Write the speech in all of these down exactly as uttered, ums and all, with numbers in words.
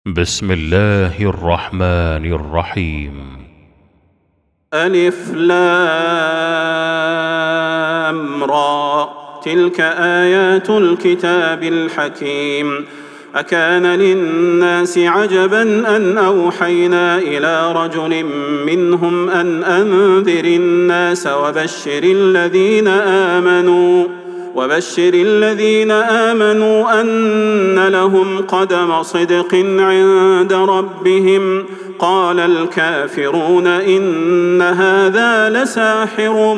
بسم الله الرحمن الرحيم. ألف لام را، تلك آيات الكتاب الحكيم. أكان للناس عجبا أن أوحينا إلى رجل منهم أن أنذر الناس وبشر الذين آمنوا وبشر الذين آمنوا أن لهم قدم صدق عند ربهم. قال الكافرون إن هذا لساحر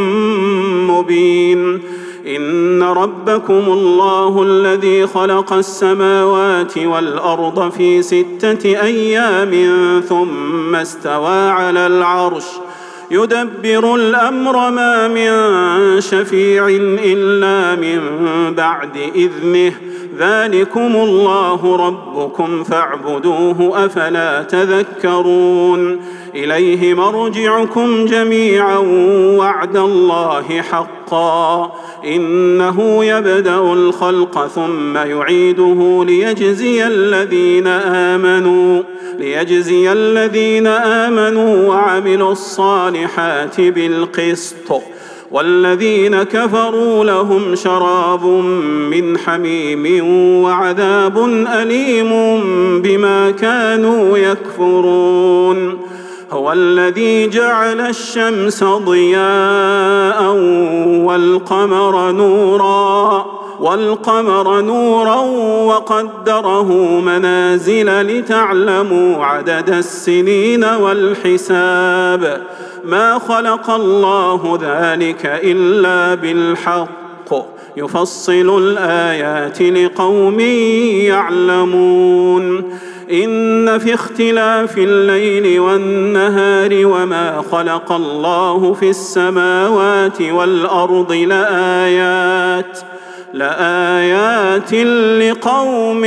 مبين. إن ربكم الله الذي خلق السماوات والأرض في ستة أيام ثم استوى على العرش يدبر الأمر ما من شفيع إلا من بعد إذنه. ذلكم الله ربكم فاعبدوه أفلا تذكرون. إليه مرجعكم جميعا وعد الله حقا. إنه يبدأ الخلق ثم يعيده ليجزي الذين آمنوا ليجزي الذين آمنوا وعملوا الصالحات بالقسط. والذين كفروا لهم شراب من حميم وعذاب أليم بما كانوا يكفرون. هو الذي جعل الشمس ضياء والقمر نورا والقمر نورا وقدره منازل لتعلموا عدد السنين والحساب. ما خلق الله ذلك إلا بالحق يفصل الآيات لقوم يعلمون. إن في اختلاف الليل والنهار وما خلق الله في السماوات والأرض لآيات لآيات لقوم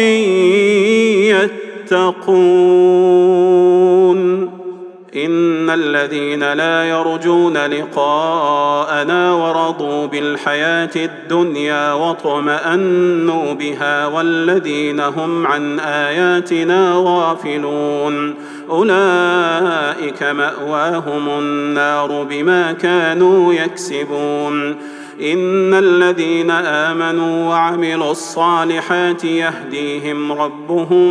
يتقون. إن الذين لا يرجون لقاءنا ورضوا بالحياة الدنيا واطمأنوا بها والذين هم عن آياتنا غافلون أولئك مأواهم النار بما كانوا يكسبون. إن الذين آمنوا وعملوا الصالحات يهديهم ربهم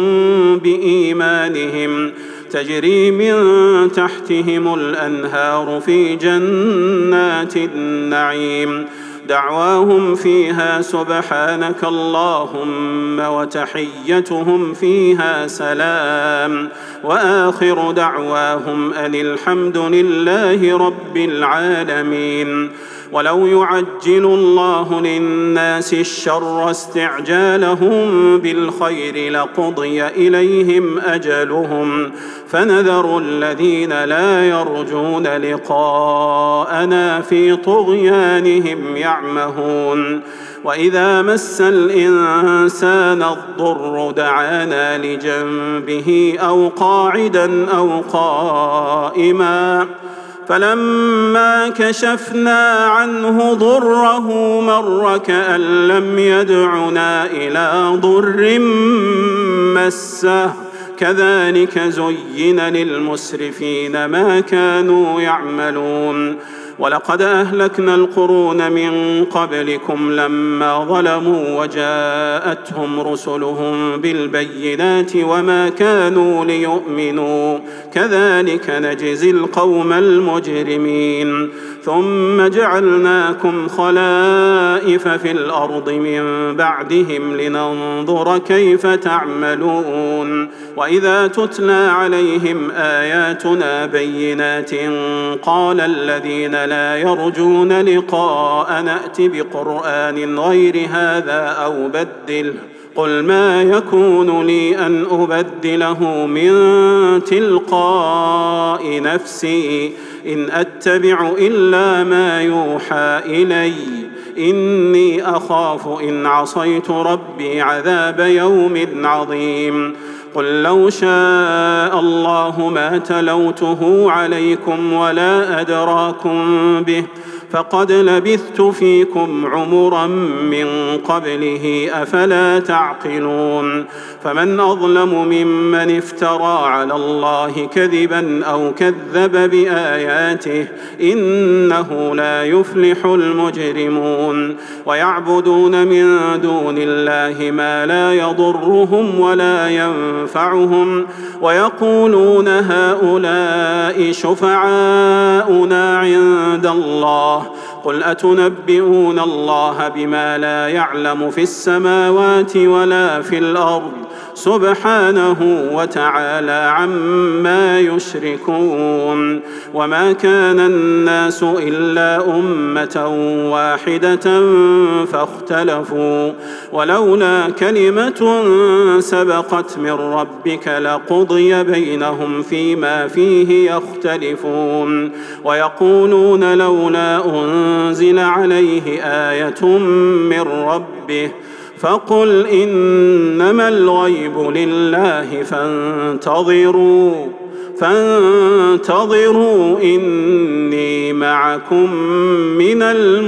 بإيمانهم تجري من تحتهم الأنهار في جنات النعيم. دعواهم فيها سبحانك اللهم وتحيتهم فيها سلام وآخر دعواهم أن الحمد لله رب العالمين. ولو يعجل الله للناس الشر استعجالهم بالخير لقضي إليهم أجلهم فنذر الذين لا يرجون لقاءنا في طغيانهم يعمهون. وإذا مس الإنسان الضر دعانا لجنبه أو قاعدا أو قائما فلما كشفنا عنه ضره مر كأن لم يدعنا إلى ضر مسه. كذلك زين للمسرفين ما كانوا يعملون. ولقد أهلكنا القرون من قبلكم لما ظلموا وجاءتهم رسلهم بالبينات وما كانوا ليؤمنوا كذلك نجزي القوم المجرمين. ثم جعلناكم خلائف في الأرض من بعدهم لننظر كيف تعملون. وإذا تتلى عليهم آياتنا بينات قال الذين لا يرجون لقاء نأت بقرآن غير هذا أو بدله قل ما يكون لي أن أبدله من تلقاء نفسي إن أتبع إلا ما يوحى إلي إني أخاف إن عصيت ربي عذاب يوم عظيم. قل لو شاء الله ما تلوته عليكم ولا أدراكم به فقد لبثت فيكم عمرا من قبله أفلا تعقلون فمن أظلم ممن افترى على الله كذبا أو كذب بآياته إنه لا يفلح المجرمون ويعبدون من دون الله ما لا يضرهم ولا ينفعهم ويقولون هؤلاء شفعاؤنا عند الله قل أتنبئون الله بما لا يعلم في السماوات ولا في الأرض سبحانه وتعالى عما يشركون وما كان الناس إلا أمة واحدة فاختلفوا ولولا كلمة سبقت من ربك لقضي بينهم فيما فيه يختلفون ويقولون لولا أنزل عليه آية من ربه فقل إنما الغيب لله فانتظروا فانتظروا إني معكم من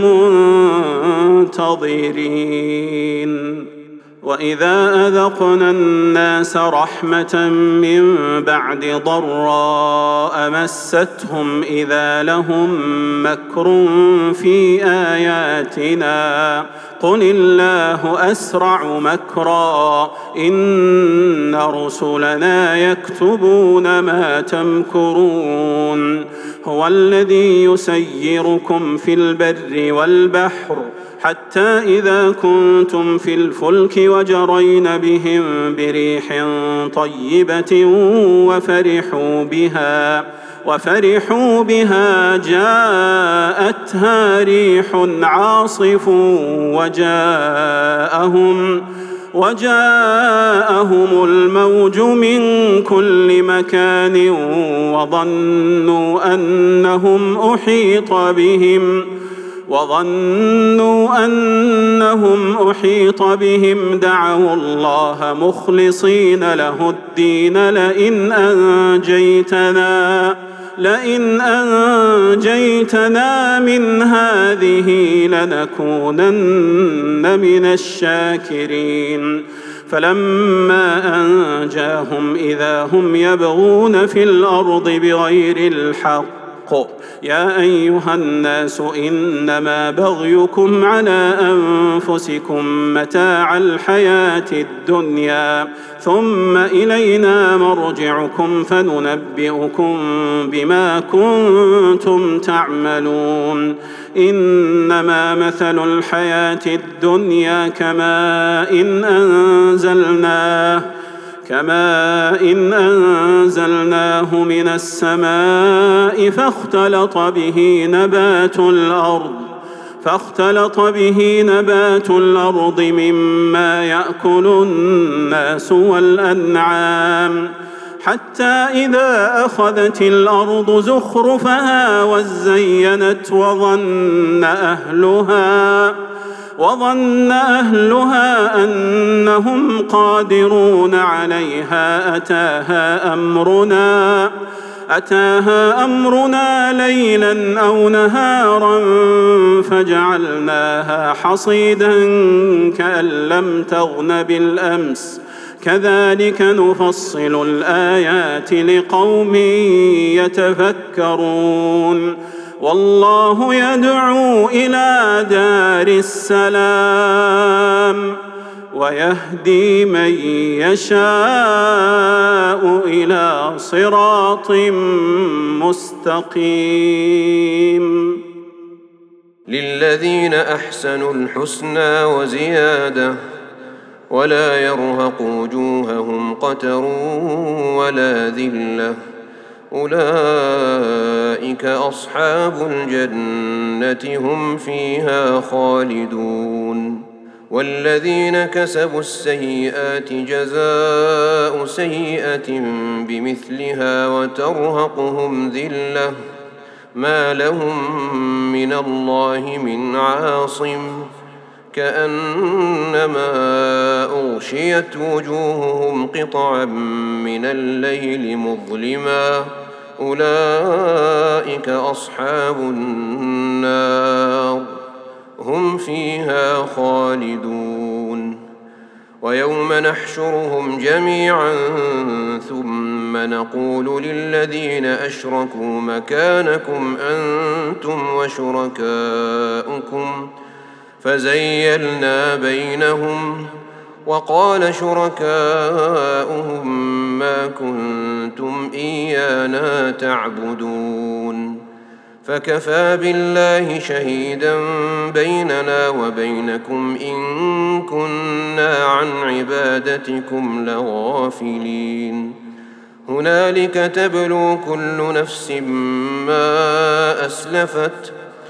المنتظرين وإذا أذقنا الناس رحمة من بعد ضراء مستهم إذا لهم مكر في آياتنا قل الله أسرع مكرا إن رسلنا يكتبون ما تمكرون هو الذي يسيركم في البر والبحر حتى إذا كنتم في الفلك وجرين بهم بريح طيبة وفرحوا بها وفرحوا بها جاءتها ريح عاصف وجاءهم وجاءهم الموج من كل مكان وظنوا أنهم أحيط بهم وظنوا أنهم أحيط بهم دعوا الله مخلصين له الدين لئن أنجيتنا لئن أنجيتنا من هذه لنكونن من الشاكرين فلما أنجاهم إذا هم يبغون في الأرض بغير الحق يا أيها الناس إنما بغيكم على أنفسكم متاع الحياة الدنيا ثم إلينا مرجعكم فننبئكم بما كنتم تعملون إنما مثل الحياة الدنيا كماء إن أنزلناه كماء إن أنزلناه من السماء فاختلط به نبات الأرض فاختلط به نبات الأرض مما يأكل الناس والأنعام حتى إذا أخذت الأرض زخرفها وزينت وظن أهلها وظن أهلها أنهم قادرون عليها أتاها أمرنا أتاها أمرنا ليلا أو نهارا فجعلناها حصيدا كأن لم تغن بالأمس كذلك نفصل الآيات لقوم يتفكرون والله يدعو إلى دار السلام ويهدي من يشاء إلى صراط مستقيم للذين أحسنوا الحسنى وزيادة ولا يرهق وجوههم قتر ولا ذلة أولئك أصحاب الجنة هم فيها خالدون والذين كسبوا السيئات جزاء سيئة بمثلها وترهقهم ذلة ما لهم من الله من عاصم كأنما أغشيت وجوههم قطعا من الليل مظلما أولئك أصحاب النار هم فيها خالدون. ويوم نحشرهم جميعا ثم نقول للذين أشركوا مكانكم أنتم وشركاؤكم فزيلنا بينهم وقال شركاؤهم ما كنتم إيانا تعبدون فكفى بالله شهيدا بيننا وبينكم إن كنا عن عبادتكم لغافلين. هنالك تبلو كل نفس ما أسلفت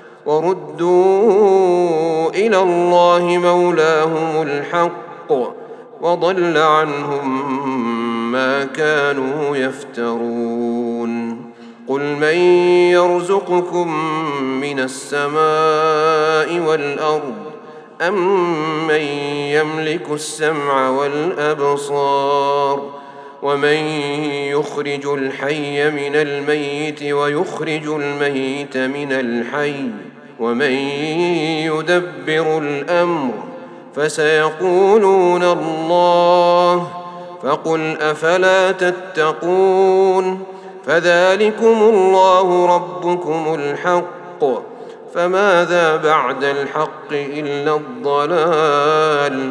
وردوا إلى الله مولاهم الحق وضل عنهم ما كانوا يفترون. قل من يرزقكم من السماء والأرض أم من يملك السمع والأبصار ومن يخرج الحي من الميت ويخرج الميت من الحي ومن يدبر الأمر فسيقولون الله فقل أفلا تتقون. فذلكم الله ربكم الحق فماذا بعد الحق إلا الضلال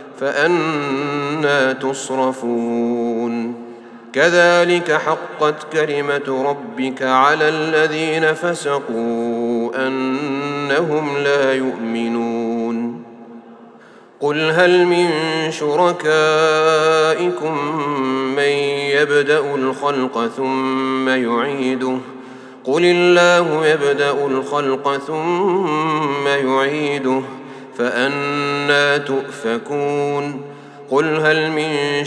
فأنى تصرفون. كذلك حقت كلمة ربك على الذين فسقوا أنهم لا يؤمنون. قل هل من شركائكم من يبدأ الخلق ثم يعيده قل الله يبدأ الخلق ثم يعيده فأنى تؤفكون. قل هل من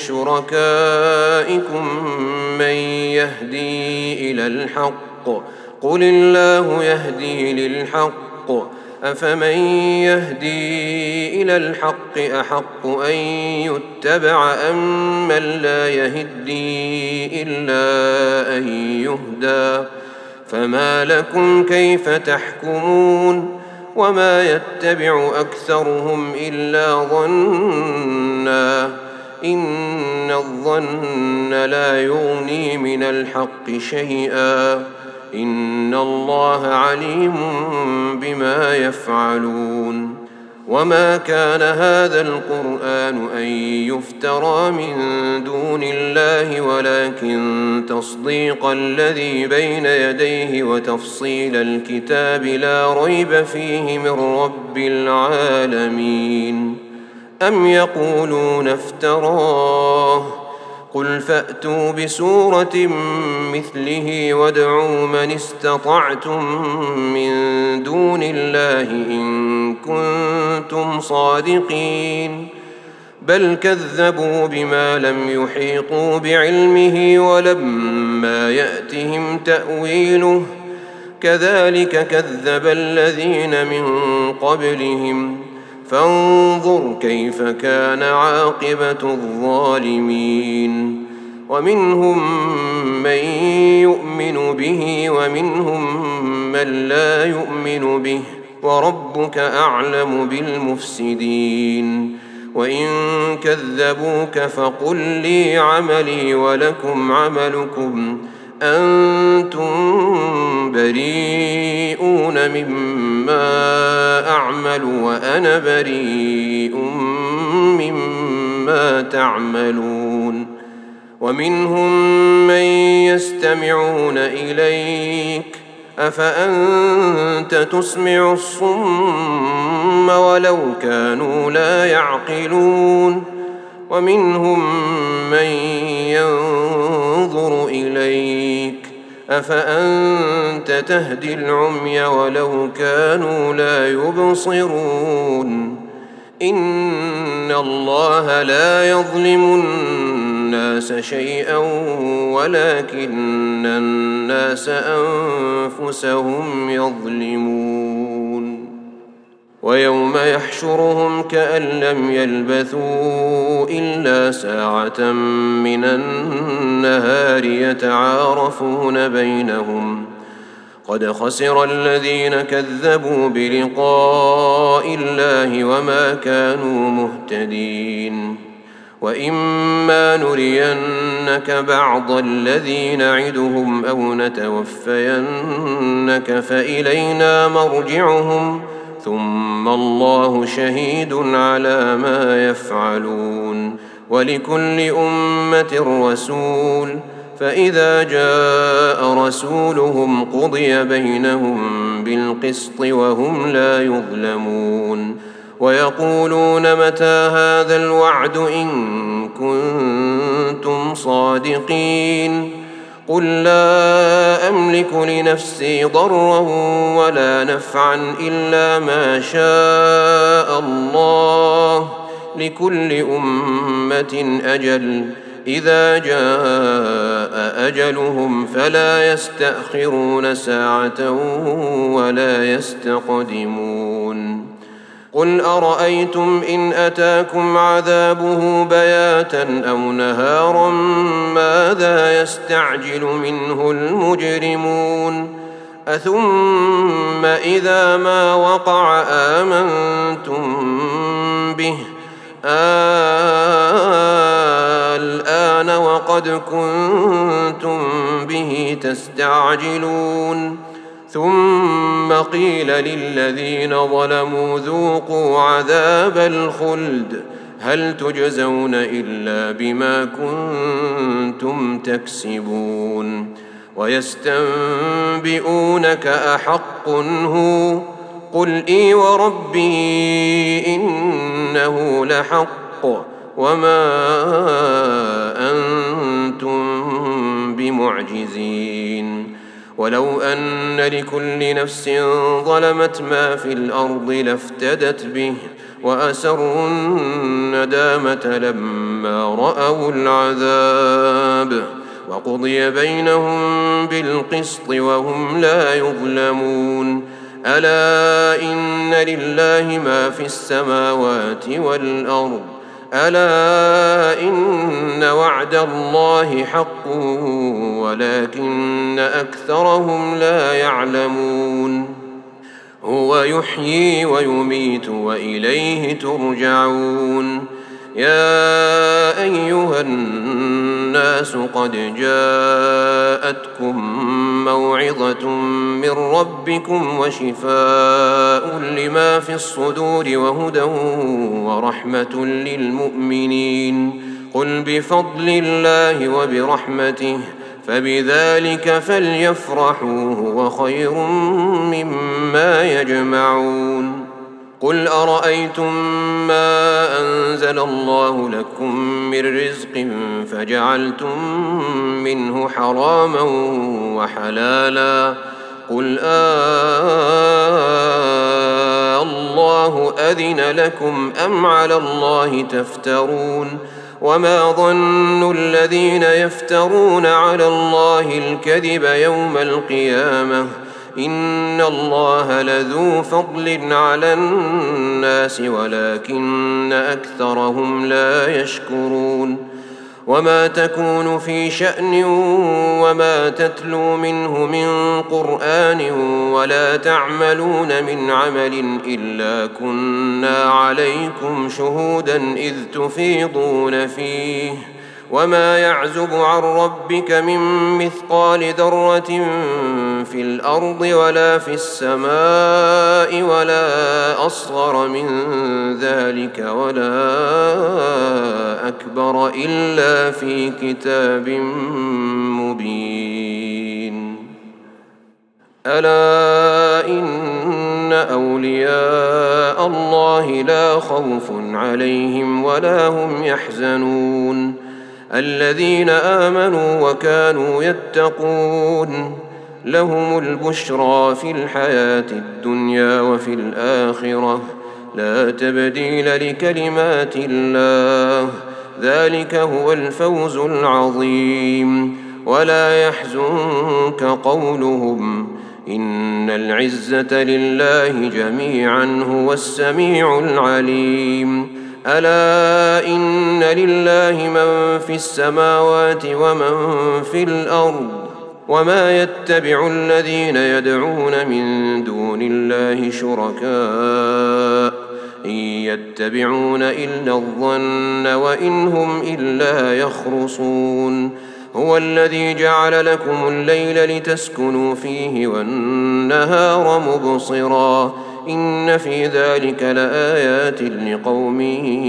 شركائكم من يهدي إلى الحق قل الله يهدي للحق أفمن يهدي إلى الحق أحق أن يتبع أم من لا يهدي إلا أن يهدى فما لكم كيف تحكمون. وما يتبع أكثرهم إلا ظنا إن الظن لا يغني من الحق شيئا إن الله عليم بما يفعلون. وما كان هذا القرآن أن يفترى من دون الله ولكن تصديق الذي بين يديه وتفصيل الكتاب لا ريب فيه من رب العالمين. أم يقولون افتراه قل فأتوا بسورة مثله وادعوا من استطعتم من دون الله إن كنتم صادقين. بل كذبوا بما لم يحيطوا بعلمه ولما يأتهم تأويله كذلك كذب الذين من قبلهم فانظر كيف كان عاقبة الظالمين. ومنهم من يؤمن به ومنهم من لا يؤمن به وربك أعلم بالمفسدين. وإن كذبوك فقل لي عملي ولكم عملكم أنتم بريئون مما أعمل وأنا بريء مما تعملون. ومنهم من يستمعون إليك أفأنت تسمع الصم ولو كانوا لا يعقلون. ومنهم من ينظر إليك أفأنت تهدي العمي ولو كانوا لا يبصرون. إن الله لا يظلم الناس شيئا ولكن الناس أنفسهم يظلمون. ويوم يحشرهم كأن لم يلبثوا إلا ساعة من النهار والنهار يتعارفون بينهم قد خسر الذين كذبوا بلقاء الله وما كانوا مهتدين وإما نرينك بعض الذي نعدهم أو نتوفينك فإلينا مرجعهم ثم الله شهيد على ما يفعلون ولكل أمة رسول فإذا جاء رسولهم قضي بينهم بالقسط وهم لا يظلمون ويقولون متى هذا الوعد إن كنتم صادقين قل لا أملك لنفسي ضرا ولا نفعا إلا ما شاء الله لكل أمة أجل إذا جاء أجلهم فلا يستأخرون ساعة ولا يستقدمون قل أرأيتم إن أتاكم عذابه بياتا أو نهارا ماذا يستعجل منه المجرمون أثم إذا ما وقع آمنتم به الآن وقد كنتم به تستعجلون ثم قيل للذين ظلموا ذوقوا عذاب الخلد هل تجزون إلا بما كنتم تكسبون ويستنبئونك أحق هو قل إي وربي إنه لحق وما أنتم بمعجزين ولو أن لكل نفس ظلمت ما في الأرض لافتدت به وأسروا الندامة لما رأوا العذاب وقضي بينهم بالقسط وهم لا يظلمون ألا إن لله ما في السماوات والأرض ألا إن وعد الله حق ولكن أكثرهم لا يعلمون هو يحيي ويميت وإليه ترجعون يا أيها الناس قد جاءتكم موعظة من ربكم وشفاء لما في الصدور وهدى ورحمة للمؤمنين قل بفضل الله وبرحمته فبذلك فليفرحوا هو خير مما يجمعون قل أرأيتم ما أنزل الله لكم من رزق فجعلتم منه حراما وحلالا قل آه الله أذن لكم أم على الله تفترون وما ظن الذين يفترون على الله الكذب يوم القيامة إن الله لذو فضل على الناس ولكن أكثرهم لا يشكرون وما تكون في شأن وما تتلو منه من قرآن ولا تعملون من عمل إلا كنا عليكم شهودا إذ تفيضون فيه وما يعزب عن ربك من مثقال ذرة في الأرض ولا في السماء ولا أصغر من ذلك ولا أكبر إلا في كتاب مبين ألا إن أولياء الله لا خوف عليهم ولا هم يحزنون الذين آمنوا وكانوا يتقون لهم البشرى في الحياة الدنيا وفي الآخرة لا تبديل لكلمات الله ذلك هو الفوز العظيم ولا يحزنك قولهم إن العزة لله جميعا هو السميع العليم ألا إن لله من في السماوات ومن في الأرض وما يتبع الذين يدعون من دون الله شركاء إن يتبعون إلا الظن وإن هم إلا يخرصون هو الذي جعل لكم الليل لتسكنوا فيه والنهار مبصرا إن في ذلك لآيات لقوم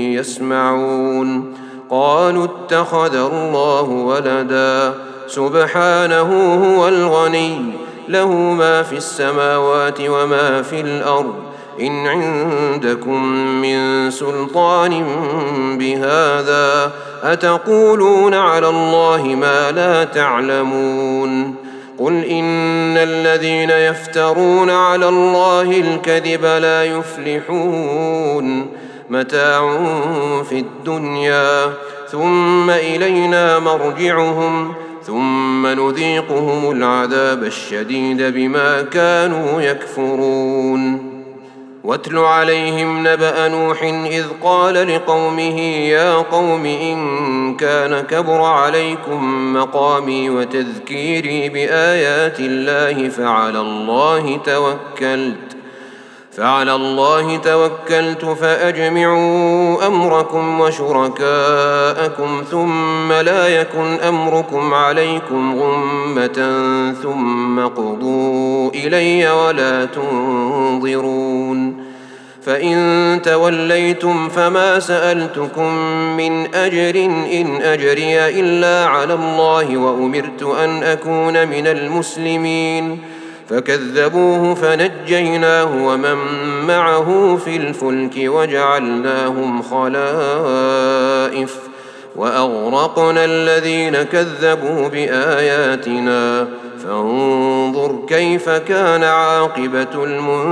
يسمعون قالوا اتخذ الله ولدا سبحانه هو الغني له ما في السماوات وما في الأرض إن عندكم من سلطان بهذا أتقولون على الله ما لا تعلمون قل إن الذين يفترون على الله الكذب لا يفلحون متاع في الدنيا ثم إلينا مرجعهم ثم نذيقهم العذاب الشديد بما كانوا يكفرون واتل عليهم نبأ نوح إذ قال لقومه يا قوم إن كان كبر عليكم مقامي وتذكيري بآيات الله فعلى الله توكلت فعلى الله توكلت فأجمعوا أمركم وشركاءكم ثم لا يكن أمركم عليكم غمة ثم قضوا إلي ولا تنظرون فإن توليتم فما سألتكم من أجر إن أجري إلا على الله وأمرت أن أكون من المسلمين فكذبوه فنجيناه ومن معه في الفلك وجعلناهم خلائف وأغرقنا الذين كذبوا بآياتنا فانظر كيف كان عاقبة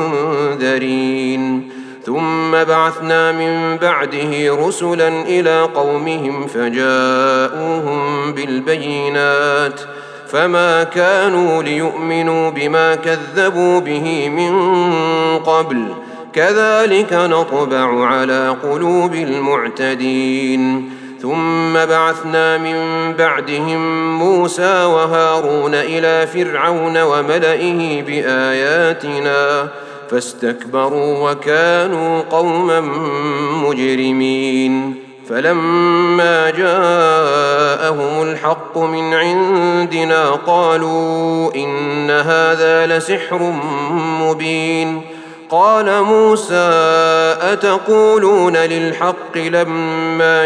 المنذرين ثم بعثنا من بعده رسلا إلى قومهم فجاءوهم بالبينات فما كانوا ليؤمنوا بما كذبوا به من قبل كذلك نطبع على قلوب المعتدين ثم بعثنا من بعدهم موسى وهارون إلى فرعون وملئه بآياتنا فاستكبروا وكانوا قوما مجرمين فلما جاءهم الحق من عندنا قالوا إن هذا لسحر مبين قال موسى أتقولون للحق لما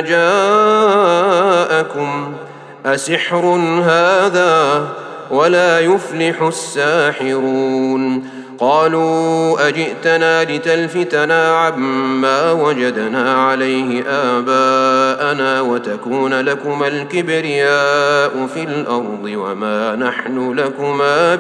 جاءكم أسحر هذا ولا يفلح الساحرون قالوا أجئتنا لتلفتنا عما وجدنا عليه آباءنا وتكون لكما الكبرياء في الأرض وما نحن لكما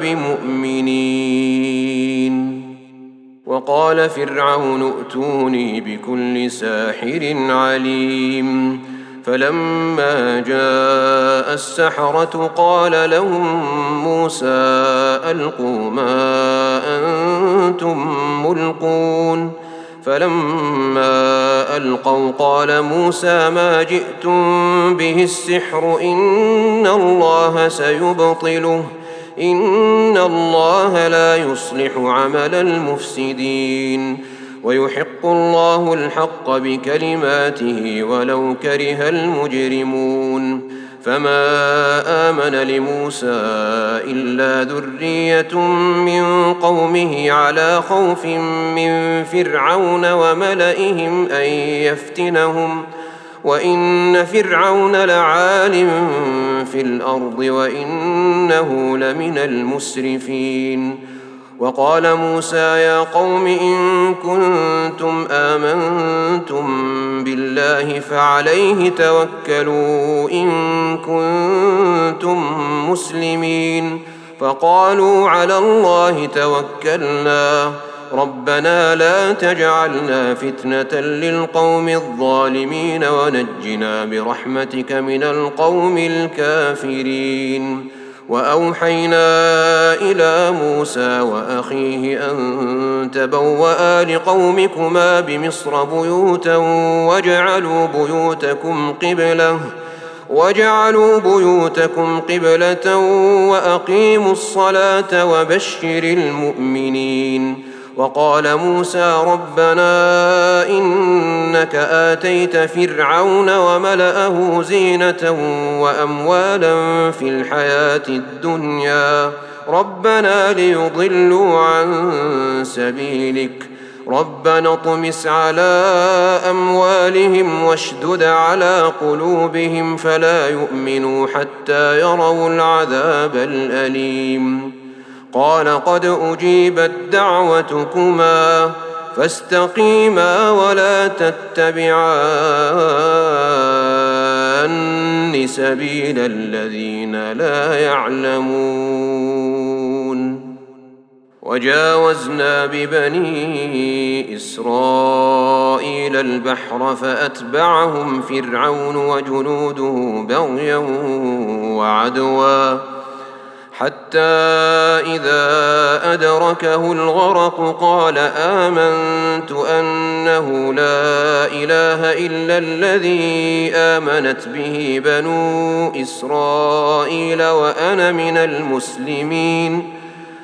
بمؤمنين وقال فرعون ائتوني بكل ساحر عليم فلما جاء السحرة قال لهم موسى ألقوا ما أنتم ملقون فلما ألقوا قال موسى ما جئتم به السحر إن الله سيبطله إن الله لا يصلح عمل المفسدين ويحق الله الحق بكلماته ولو كره المجرمون فما آمن لموسى إلا ذرية من قومه على خوف من فرعون وملئهم أن يفتنهم وإن فرعون لعال في الأرض وإنه لمن المسرفين وقال موسى يا قوم إن كنتم آمنتم بالله فعليه توكلوا إن كنتم مسلمين فقالوا على الله توكلنا ربنا لا تجعلنا فتنة للقوم الظالمين ونجنا برحمتك من القوم الكافرين وأوحينا إلى موسى وأخيه أن تبوأ لقومكما بمصر بيوتا واجعلوا بيوتكم قبلة واجعلوا بيوتكم قبلة وأقيموا الصلاة وبشر المؤمنين. وقال موسى ربنا إنك آتيت فرعون وملأه زينة وأموالا في الحياة الدنيا ربنا ليضلوا عن سبيلك ربنا اطمس على أموالهم واشدد على قلوبهم فلا يؤمنوا حتى يروا العذاب الأليم. قال قد أجيبت دعوتكما فاستقيما ولا تتبعان سبيل الذين لا يعلمون. وجاوزنا ببني إسرائيل البحر فأتبعهم فرعون وجنوده بغيا وعدوا حتى إذا أدركه الغرق قال آمنت أنه لا إله إلا الذي آمنت به بنو إسرائيل وأنا من المسلمين.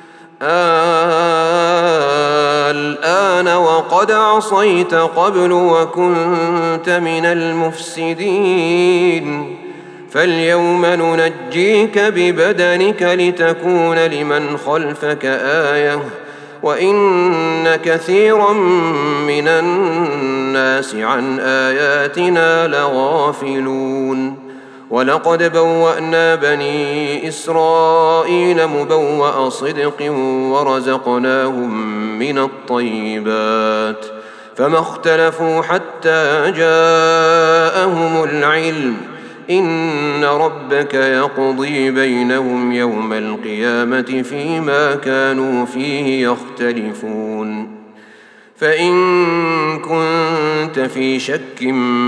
الآن وقد عصيت قبل وكنت من المفسدين فاليوم ننجيك ببدنك لتكون لمن خلفك آية وإن كثيرا من الناس عن آياتنا لغافلون. ولقد بوأنا بني إسرائيل مبوأ صدق ورزقناهم من الطيبات فما اختلفوا حتى جاءهم العلم إن ربك يقضي بينهم يوم القيامة فيما كانوا فيه يختلفون. فإن كنت في شك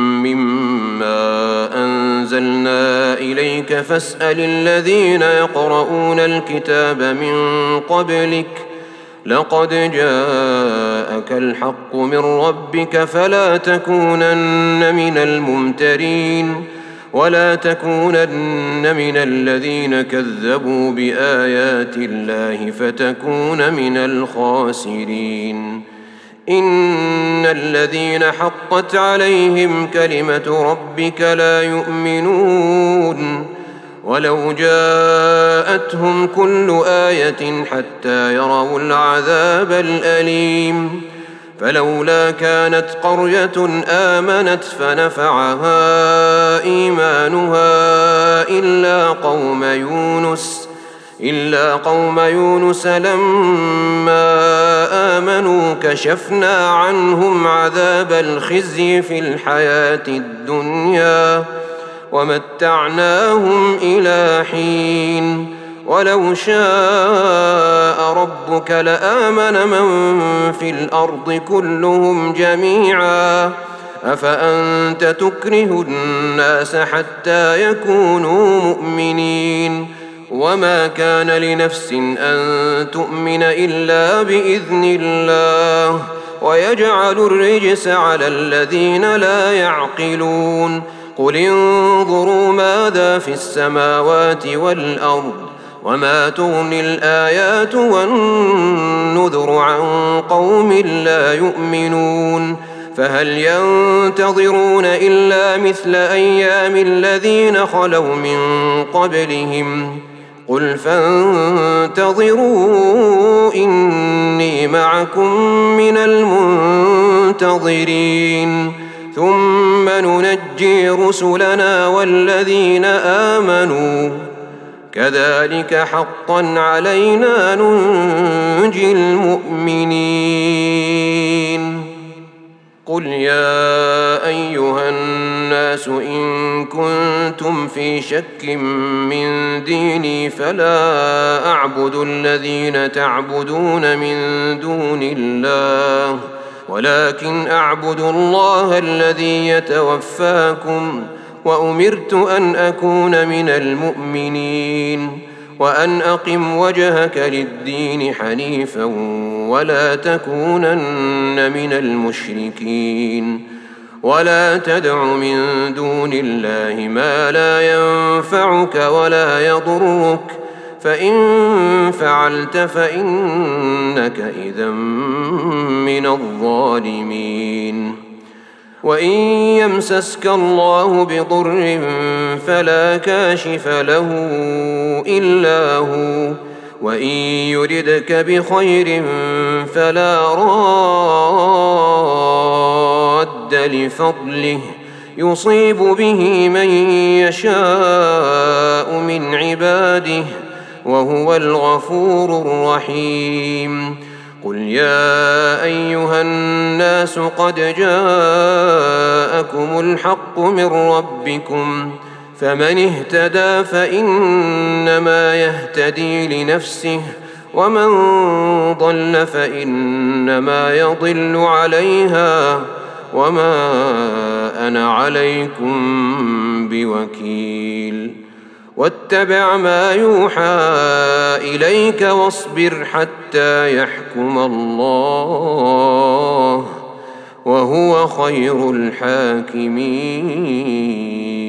مما أنزلنا إليك فاسأل الذين يقرؤون الكتاب من قبلك لقد جاءك الحق من ربك فلا تكونن من الممترين ولا تكونن من الذين كذبوا بآيات الله فتكون من الخاسرين. إن الذين حقت عليهم كلمة ربك لا يؤمنون ولو جاءتهم كل آية حتى يروا العذاب الأليم. فلولا كانت قرية آمنت فنفعها إيمانها إلا قوم يونس إلا قوم يونس لما آمنوا كشفنا عنهم عذاب الخزي في الحياة الدنيا ومتعناهم إلى حين. ولو شاء ربك لآمن من في الأرض كلهم جميعا أفأنت تكره الناس حتى يكونوا مؤمنين وما كان لنفس أن تؤمن إلا بإذن الله ويجعل الرجس على الذين لا يعقلون. قل انظروا ماذا في السماوات والأرض وما تغني الآيات والنذر عن قوم لا يؤمنون. فهل ينتظرون إلا مثل أيام الذين خلوا من قبلهم قل فانتظروا إني معكم من المنتظرين ثم ننجي رسلنا والذين آمنوا كذلك حقا علينا ننجي المؤمنين. قل يا أيها الناس إن كنتم في شك من ديني فلا أعبد الذين تعبدون من دون الله ولكن أعبد الله الذي يتوفاكم وأمرت أن أكون من المؤمنين. وأن أقم وجهك للدين حنيفا ولا تكونن من المشركين ولا تدع من دون الله ما لا ينفعك ولا يضرك فإن فعلت فإنك إذا من الظالمين وإن يمسسك الله بضر فلا كاشف له إلا هو وإن يردك بخير فلا راد لفضله يصيب به من يشاء من عباده وهو الغفور الرحيم قل يا أيها الناس قد جاءكم الحق من ربكم فمن اهتدى فإنما يهتدي لنفسه ومن ضل فإنما يضل عليها وما أنا عليكم بوكيل واتبع ما يوحى إليك واصبر حتى يحكم الله وهو خير الحاكمين.